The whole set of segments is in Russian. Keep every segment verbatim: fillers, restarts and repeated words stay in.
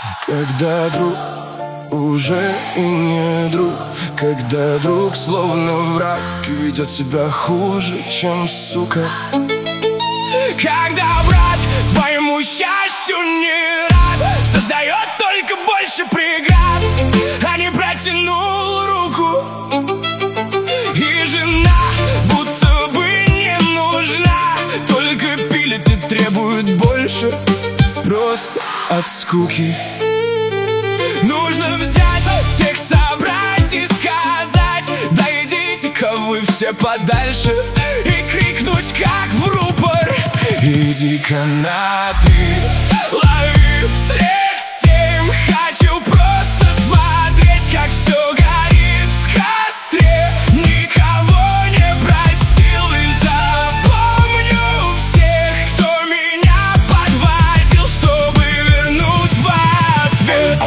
Когда друг уже и не друг, когда друг словно враг и ведет себя хуже, чем сука. Когда брат твоему счастью не рад, создает только больше преград, а не протянул руку. И жена будто бы не нужна, только пилит и требует больше, просто от скуки. Нужно взять всех, собрать и сказать: да идите-ка вы все подальше, и крикнуть как в рупор: иди-ка на ты, лови вслед семь. Хочу просто смотреть, как все горит в костре. Никого не простил и запомню всех, кто меня подводил, чтобы вернуть в ответ.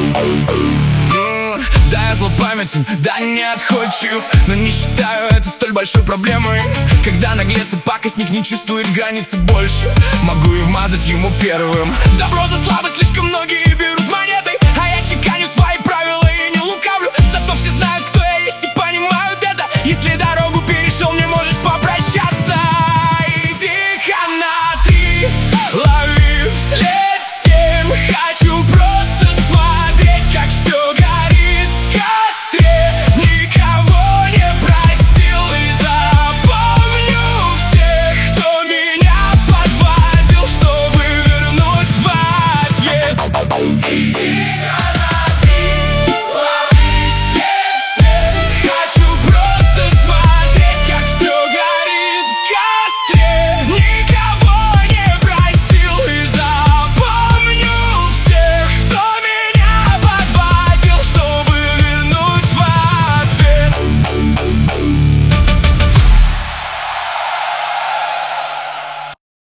Да, я злопамятен, да, не отходчив, но не считаю это столь большой проблемой. Когда наглец и пакостник не чувствует границы больше, могу и вмазать ему первым. Добро за слабость слишком многие берут монетой, а я чеканю свои правила и не лукавлю. Зато все знают, кто я есть, и понимают это. Если дорогу перешел, не можешь попрощаться. Иди-ка на три, лови вслед семь. Хочу просто смотреть, как все горит в костре. Никого не простил и запомню всех, кто меня подводил, чтобы вернуть в ответ. Иди